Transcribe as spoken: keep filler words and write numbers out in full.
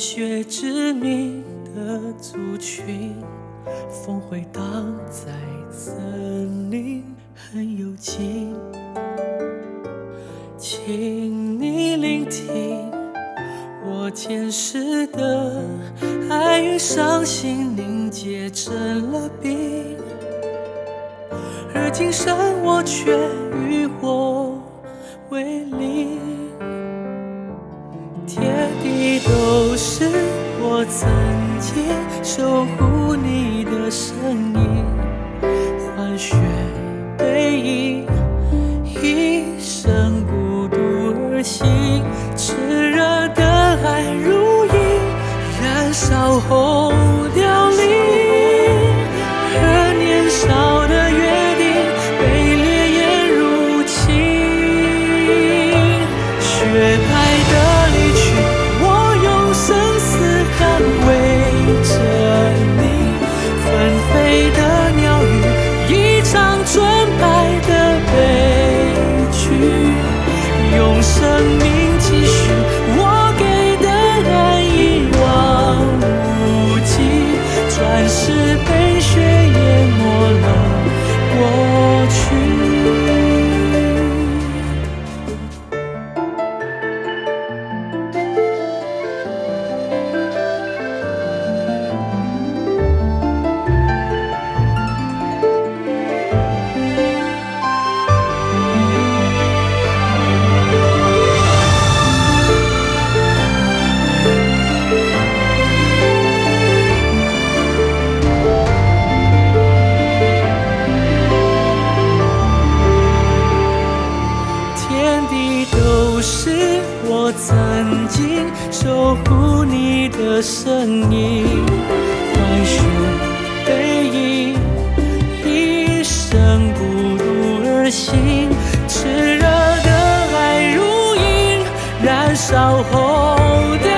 雪之谜的族群，风会荡在森林，很幽静。请你聆听我前世的爱与伤心凝结成了冰，而今生我却与我为邻。天地都是我曾经守护你的身影，换血背影，一生孤独而行。炽热的爱如影，燃烧后凋零，而年少的约定被烈焰入侵。雪白的离去，我用生死捍卫着你。纷飞的鸟语，一场纯白的悲剧。用生命继续，我给的爱一往无际。转世被雪淹没了过去。都是我曾经守护你的身影，换血背影，一生孤独而行。炽热的爱如影，燃烧后的